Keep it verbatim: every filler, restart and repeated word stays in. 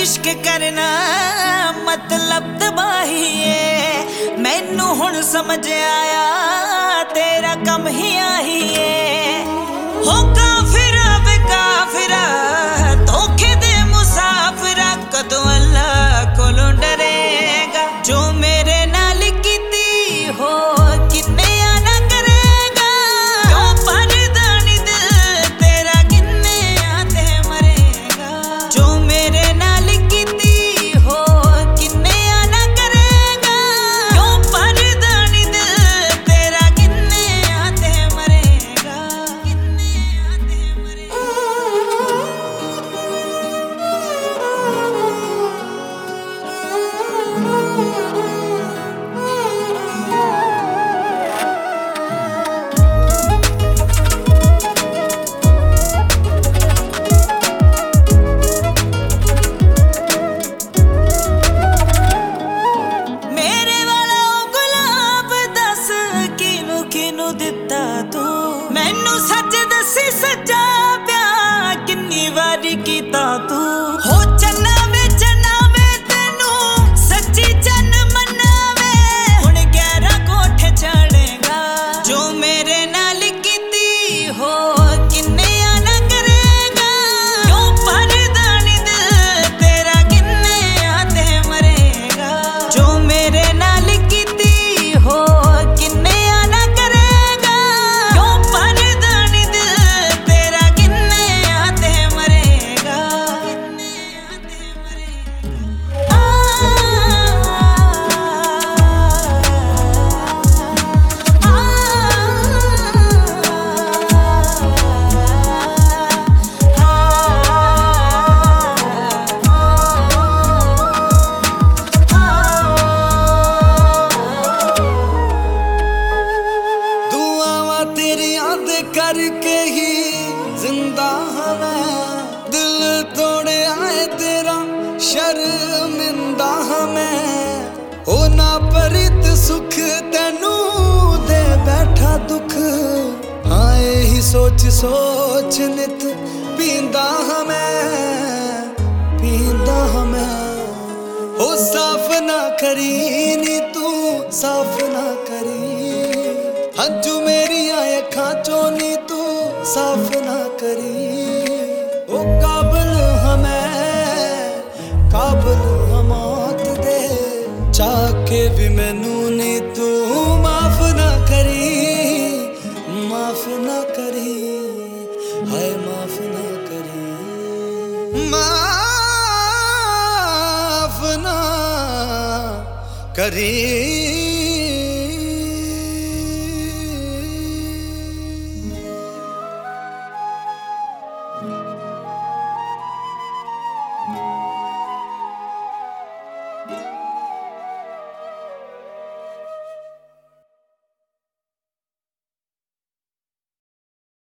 इश्क करना मतलब तबाही है। मैनू हुण समझ आया तेरा कम ही आही है। हो काफिरा बे काफिरा धोखे दे मुसाफिरा कदों अल्लाह कोलों डरेगा। जो मेरे नाल कीती हो किन्ने आना करेगा। क्यों परदानी दिल तेरा किन्ने आते मरेगा। जो मेरे नाल कीती हो किन्ने आना करेगा। क्यों परदानी दिल तेरा किन्ने आते मरेगा। किन्ने आते मरेगा। दिता तू मैनू सच दसी सच्चा प्यार किन्नी वारी कीता तू। हो चन्ना वे चन्ना वे तेनू सच्ची चन मनावे हुण ग्यारह कोठे चढ़ेगा। जो मेरे नाल कीती हो किन्ने आना करेगा। क्यों परदानी दिल तेरा किन्ने आते मरेगा। जो मेरे नाल कीती हो किन्ने आना करेगा। क्यों परदानी दिल तेरा किन्ने आते मरेगा। किन्ने आते मरेगा। दुआवां तेरियां दे करके ही जिंदा हां मैं। दिल तोड़े आए तेरा शर्मिंदा हां मैं। ओ ना परित सुख तेनू दे बैठा दुख। आए ही सोच सोच नित पींदा हां मैं पींदा हां मैं। ओ साफ ना करी नी तू साफ ना करी। हंजू मेरिया अखां चों नी तू साफ ना करी। ओ काबल हां मैं काबल हां मौत दे चाके भी मैनू नी तू माफ ना करी। माफ ना करी हाय माफ ना करी। माफ ना करी।